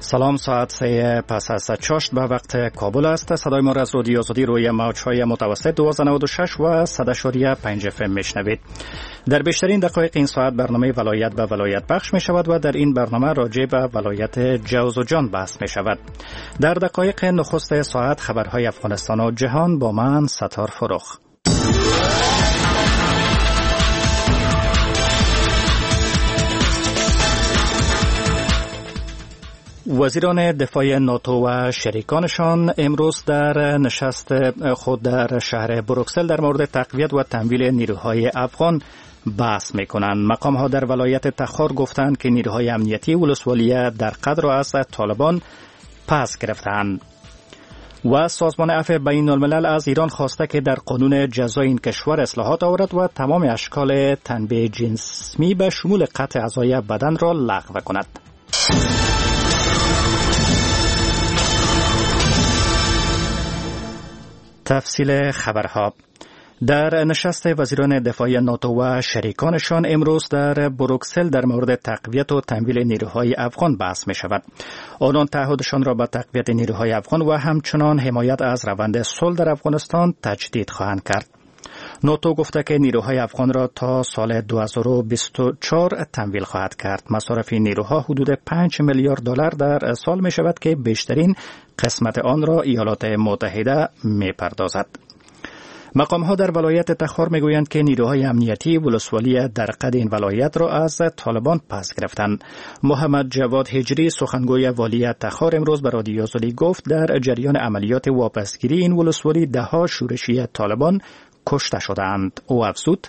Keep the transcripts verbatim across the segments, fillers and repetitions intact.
سلام، ساعت سه پس از چاشت به وقت کابل است. صدای ما را از رادیو آزادی روی موج‌های متوسط دویست و نود و شش و صد و پنج اف ام میشنوید. در بیشترین دقایق این ساعت برنامه ولایت به ولایت پخش می شود و در این برنامه راجع به ولایت جوز و جان بحث می شود. در دقایق نخست ساعت خبرهای افغانستان و جهان با من ستار فرخ. وزیران دفاع ناتو و شریکانشان امروز در نشست خود در شهر بروکسل در مورد تقویت و تمویل نیروهای افغان بحث میکنند. مقام ها در ولایت تخار گفتند که نیروهای امنیتی ولسوالی در قد را از طالبان پس گرفتند. و سازمان عفو بین الملل از ایران خواسته که در قانون جزای این کشور اصلاحات آورد و تمام اشکال تنبیه جنسی به شمول قطع اعضای بدن را لغو کند. تفصیل خبرها. در نشست وزیران دفاع ناتو و شریکانشان امروز در بروکسل در مورد تقویت و تمویل نیروهای افغان بحث می شود. آنان تعهدشان را به تقویت نیروهای افغان و همچنان حمایت از روند صلح در افغانستان تجدید خواهند کرد. ناتو گفته که نیروهای افغان را تا سال دو هزار و بیست و چهار تمویل خواهد کرد. مصارف نیروها حدود پنج میلیارد دلار در سال می شود که بیشترین قسمت آن را ایالات متحده می پردازد. مقام ها در ولایت تخار می گویند که نیروهای امنیتی ولسوالی در قد این ولایت را از طالبان پس گرفتند. محمد جواد هجری سخنگوی والی تخار امروز به رادیو آزادی گفت در جریان عملیات واپسگیری این ولسوالی ده ها شورشی طالبان کشته شدند. او افزود: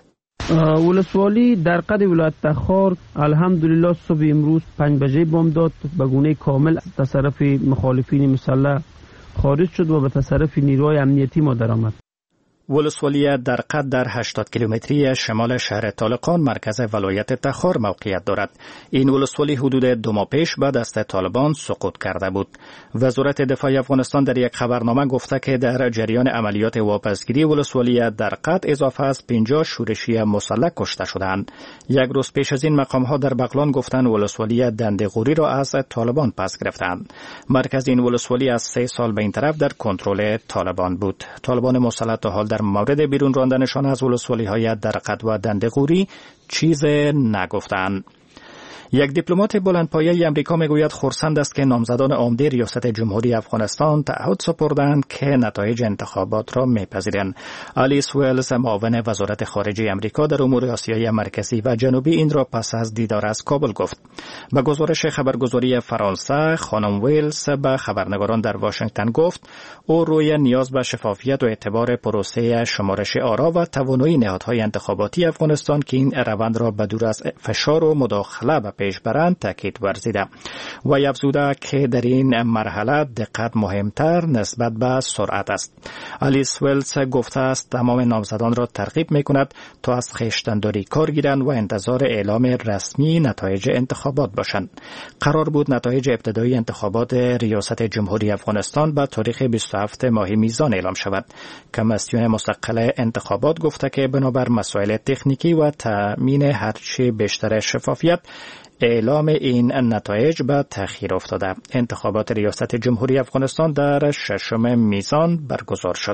ولسوالی در قد ولایت تخار الحمدلله صبح امروز پنج بجه بامداد به گونه کامل تصرف مخالفین مسلح خارج شد و به تصرف نیروهای امنیتی ما درآمد. ولسوالی در قد در هشتاد کیلومتری شمال شهر طالقان مرکز ولایت تخار موقعیت دارد. این ولسوالی حدود دو ماه پیش به دست طالبان سقوط کرده بود. وزارت دفاع افغانستان در یک خبرنامه گفته که در جریان عملیات واپسگیری ولسوالی در قد اضافه از پنجاه شورشی مسلح کشته شدند. یک روز پیش از این مقام ها در بغلان گفتند ولسوالی دنده‌غوری را از طالبان پس گرفتند. مرکز این ولسوالی از سه سال به این طرف در کنترل طالبان بود. طالبان مسلح تا حال در مورد بیرون راندنشان از ولسوالی های در قد و دنده‌غوری چیز نگفتند. یک دیپلمات بلندپایه امریکا میگوید خرسند است که نامزدان عمده ریاست جمهوری افغانستان تعهد سپردند که نتایج انتخابات را میپذیرند. آلیس ویلز معاون وزارت خارجه امریکا در امور آسیای مرکزی و جنوبی این را پس از دیدار از کابل گفت. به گزارش خبرگزاری فرانسه خانم ویلز به خبرنگاران در واشنگتن گفت او روی نیاز به شفافیت و اعتبار پروسه شمارش آرا و توانایی نهادهای انتخاباتی افغانستان که این روند را به دور از فشار و مداخله به پیش برند تاکید ورزیده و افزوده که در این مرحله دقت مهمتر نسبت به سرعت است. آلیس ویلز گفته است تمام نامزدان را ترغیب می‌کند تا از خویشتن‌داری کار گیرند و انتظار اعلام رسمی نتایج انتخابات باشند. قرار بود نتایج ابتدایی انتخابات ریاست جمهوری افغانستان به تاریخ بیست و هفتم ماه میزان اعلام شود. کمیسیون مستقل انتخابات گفته که بنابر مسائل تکنیکی و تامین هرچی بیشتر شفافیت اعلام این نتایج به تأخیر افتاده. انتخابات ریاست جمهوری افغانستان در ششم میزان برگزار شد.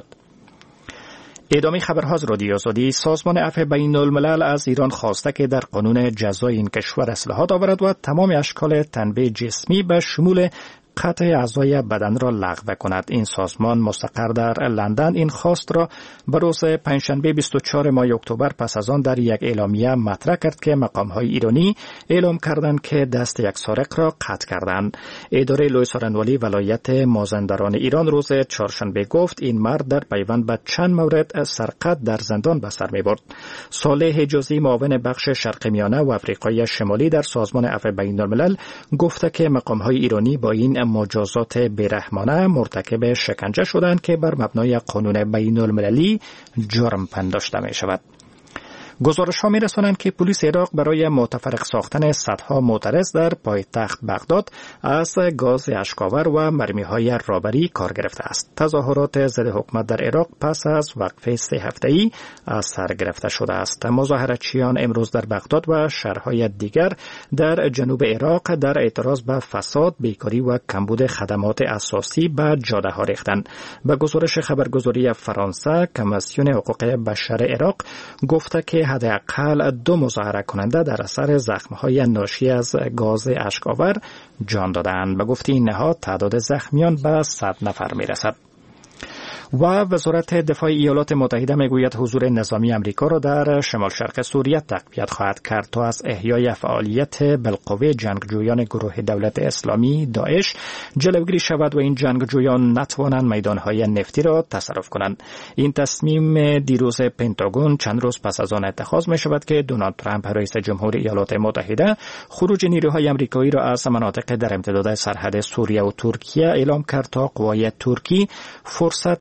ادامه خبرها از رادیو آزادی. سازمان عفو بین الملل از ایران خواسته که در قانون جزای این کشور اصلاحات آورد و تمام اشکال تنبیه جسمی به شمول قطع اعضای بدن را لغو کند. این سازمان مستقر در لندن این خواست را به روز پنجشنبه بیست و چهارم ماه اکتبر پس از آن در یک اعلامیه مطرح کرد که مقام‌های ایرانی اعلام کردند که دست یک سارق را قطع کردند. اداره لوی سارنوالی ولایت مازندران ایران روز چهارشنبه گفت این مرد در پیوند به چند مورد سرقت در زندان به سر می‌برد. صالح حجازی معاون بخش شرق میانه و آفریقای شمالی در سازمان عفو بین الملل گفته که مقام‌های ایرانی با این مجازات بیرحمانه مرتکب شکنجه شدند که بر مبنای قانون بین المللی جرم پنداشته می شود. گزارش‌ها می‌رسانند که پلیس عراق برای متفرق ساختن صدها معترض در پایتخت بغداد از گاز اشک‌آور و مرمی‌های رابری کار گرفته است. تظاهرات ضد حکومت در عراق پس از وقفه سه هفته‌ای از سر گرفته شده است. مظاهراتچیان امروز در بغداد و شهرهای دیگر در جنوب عراق در اعتراض به فساد، بیکاری و کمبود خدمات اساسی به جاده‌ها ریختند. به گزارش خبرگزاری فرانسه، کمیسیون حقوق بشر عراق گفته که حداقل دو مظاهره کننده در اثر زخم‌های ناشی از گاز اشک‌آور جان دادند. به گفته این نهاد تعداد زخمیان به صد نفر می‌رسد. و وزارت دفاع ایالات متحده میگوید حضور نظامی امریکا را در شمال شرق سوریه تقویت خواهد کرد تا از احیای فعالیت بالقوه جنگجویان گروه دولت اسلامی داعش جلوگیری شود و این جنگجویان نتوانند میدانهای نفتی را تصرف کنند. این تصمیم دیروز پنتاگون چند روز پس از آن اتخاذ می شود که دونالد ترامپ رئیس جمهور ایالات متحده خروج نیروهای آمریکایی را از مناطق در امتداد سرحد سوریه و ترکیه اعلام کرد تا قوای ترکی فرصت